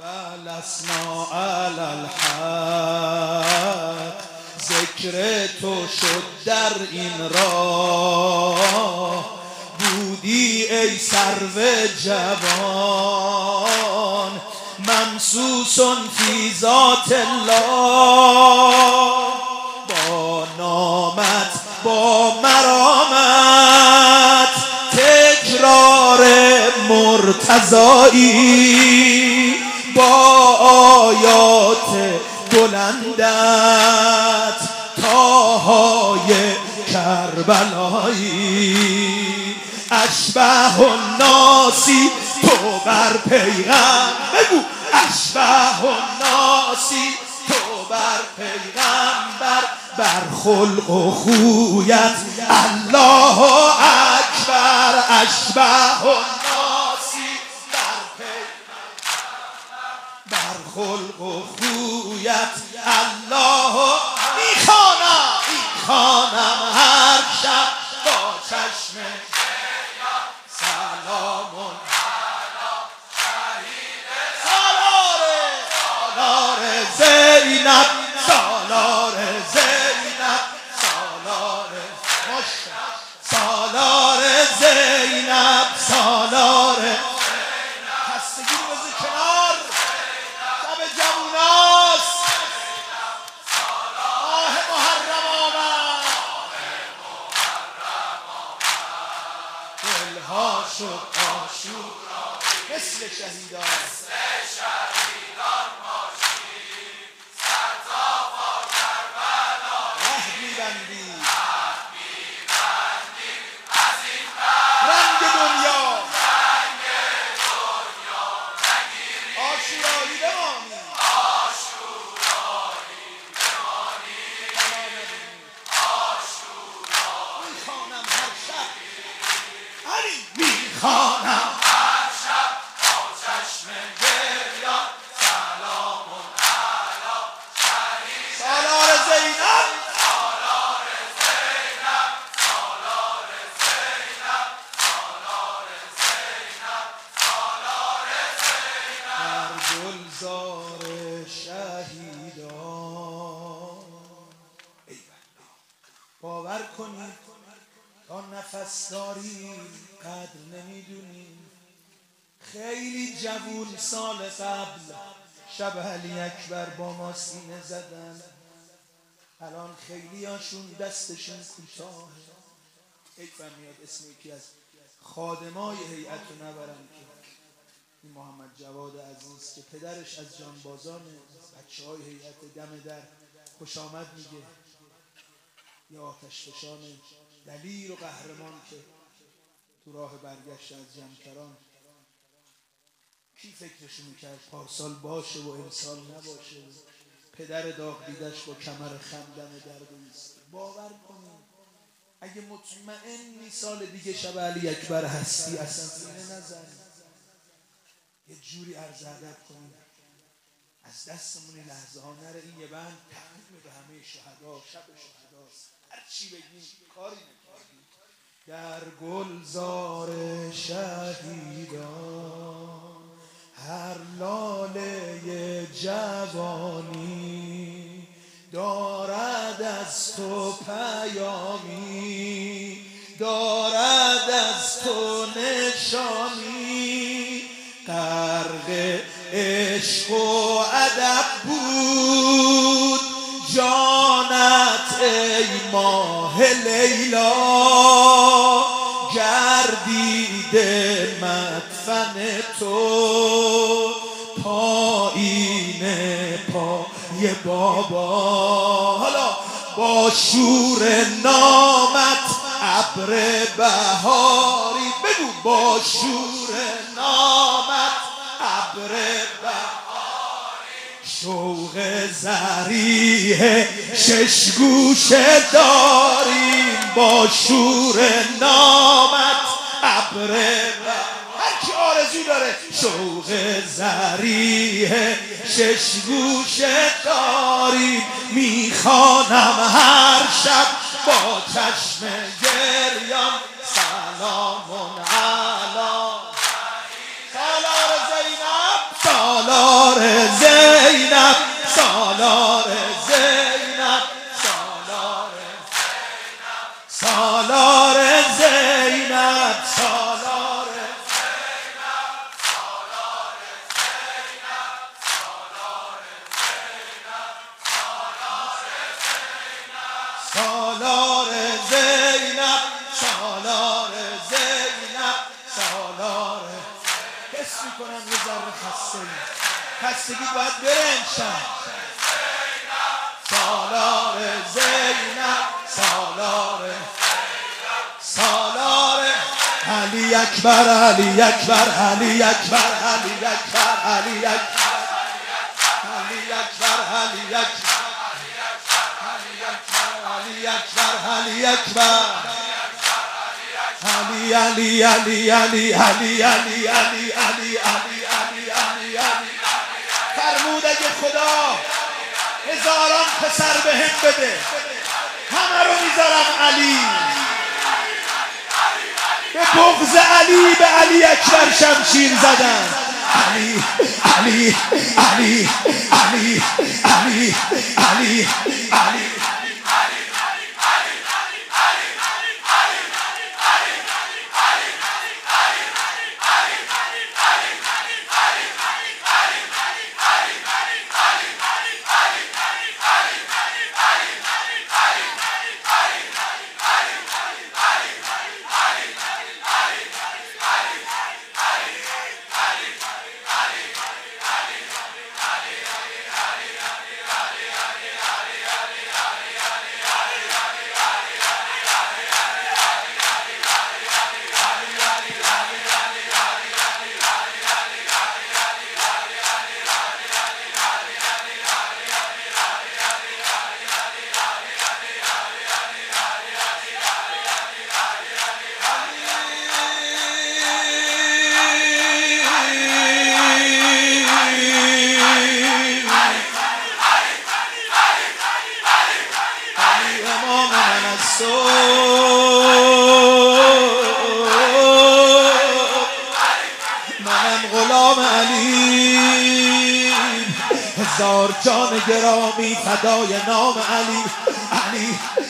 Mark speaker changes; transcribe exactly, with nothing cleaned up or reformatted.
Speaker 1: لسنا علی الحق ذکر تو شد در این راه بودی ای سرو جوان ممسوس فی ذات الله با نامت با مرامت تکرار مرتضایی با آیات بلندت طاهای کربلایی اشبه الناسی تو بر پیغمبر بگو اشبه الناسی تو بر پیغمبر بر خلق و خویت الله اکبر اشبه الناسی بر پیغمبر بر خلق و خویت الله میخوانم میخوانم هر شب با چشم سلامون سالار زینب سالار زینب سالار سالار زینب سالار خستگی رو بذار کنار شب جووناست ماه محرم آمد دلها شد آشورا مثل شهیدان میخوانم هر شب با چشم گریان سلامون علی شهید سالار زینب سالار زینب سالار زینب سالار زینب سالار زینب در گلزار شهیدان باور کنید تا نفس داریم قدر نمیدونیم خیلی جوون سال قبل شب علی اکبر با ما سینه زدن الان خیلی هاشون دستشون کوتاه حیفم میاد اسم یکی از خادمای هیئت رو نبرم که این محمد جواد عزیز که پدرش از جانبازان بچه های هیئت دم در خوش آمد میگه یا آتشفشان دلیر و قهرمان که تو راه برگشت از جمکران کی فکرشو میکرد پارسال باشه و امسال نباشه پدر داغ دیدش با کمر خندم درد ایست باور کنید اگه مطمئنی سال دیگه شب علی اکبر هستی اصلا سینه نزن یه جوری عرض ادب کنید از دستمون لحظه ها نره این یه بند تقدیم به همه شهدا شب شهداست هر چی بگیم کاری نکردیم در گلزار شهیدان هر لاله جوانی دارد از تو پیامی دارد از تو نشانی غرق عشق و ادب بود جانت ای ماه لیلا گردیده مدفن تو پایین پای بابا حالا با شور نامت ابر بهاری بگو با شور نامت ابر بهاری شوق ذریح شش گوشه داریم با شور نامت ابر هر کی آرزو داره شوق ذریح شش گوشه داریم میخوانم هر شب با چشم گریان سلامون علی سالار زینب سالار سالار زینب، سالار زینب، سالار سالار زینب، سالار سالار زینب، سالار زینب، سالار. حس میکنم یه ذره خستگی خستگی باید بره امشب. سالار زینب، سالار سالار علی اکبر، علی اکبر، علی اکبر، علی اکبر، علی اکبر، علی اکبر، علی اکبر، علی اکبر، علی اکبر، علی علی علی علی علی علی علی علی علی علی علی علی. فرمود اگه خدا هزاران پسر بهم بده همه رو میذارم علی. به بغض علی به علی اکبر شمشیر زدن. علی علی علی علی علی علی علی. منم غلام علی، هزار جان گرامی فدای نام علی. علی